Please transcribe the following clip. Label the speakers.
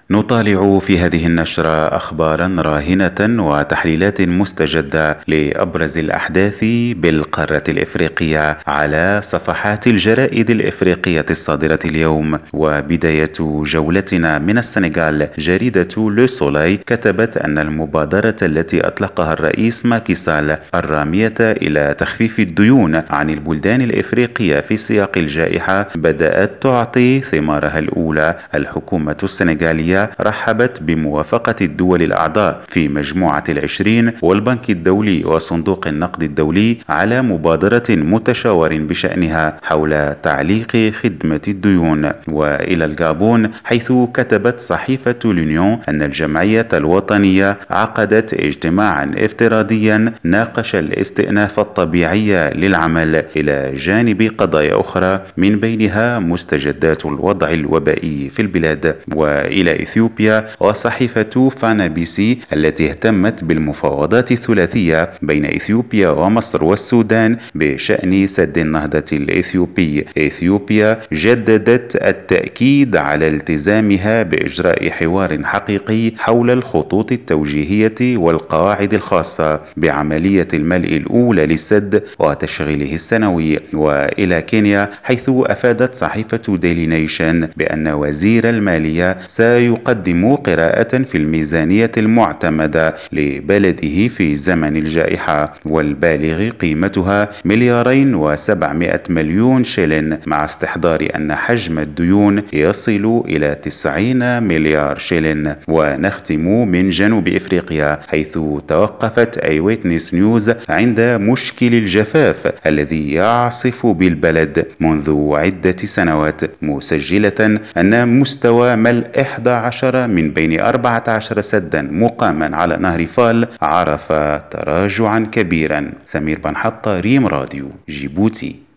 Speaker 1: نطالع في هذه النشرة أخبارا راهنة وتحليلات مستجدة لأبرز الأحداث بالقارة الإفريقية على صفحات الجرائد الإفريقية الصادرة اليوم. وبداية جولتنا من السنغال، جريدة لو سولاي كتبت أن المبادرة التي أطلقها الرئيس ماكي سال الرامية إلى تخفيف الديون عن البلدان الإفريقية في سياق الجائحة بدأت تعطي ثمارها الأولى. الحكومة السنغالية رحبت بموافقة الدول الأعضاء في مجموعة العشرين والبنك الدولي وصندوق النقد الدولي على مبادرة متشاور بشأنها حول تعليق خدمة الديون. وإلى الغابون، حيث كتبت صحيفة لونيون أن الجمعية الوطنية عقدت اجتماعا افتراضيا ناقش الاستئناف الطبيعي للعمل إلى جانب قضايا أخرى من بينها مستجدات الوضع الوبائي في البلاد. وإلى إثيوبيا، وصحيفة فانا بي سي التي اهتمت بالمفاوضات الثلاثية بين إثيوبيا ومصر والسودان بشأن سد النهضة الإثيوبي. إثيوبيا جددت التأكيد على التزامها بإجراء حوار حقيقي حول الخطوط التوجيهية والقواعد الخاصة بعملية الملء الأولى للسد وتشغيله السنوي. وإلى كينيا، حيث أفادت صحيفة ديلي نيشن بأن وزير المالية سيقدم قراءة في الميزانية المعتمدة لبلده في زمن الجائحة، والبالغ قيمتها 2,700,000,000 شلن، مع استحضار أن حجم الديون يصل إلى 90 مليار شلن. ونختم من جنوب إفريقيا، حيث توقفت أي ويتنس نيوز عند مشكل الجفاف الذي يعصف بالبلد منذ عدة سنوات، مسجلة أن مستوى ملء 11 من بين 14 سدا مقاما على نهر فال عرف تراجعا كبيرا. سمير بن حطة، ريم راديو، جيبوتي.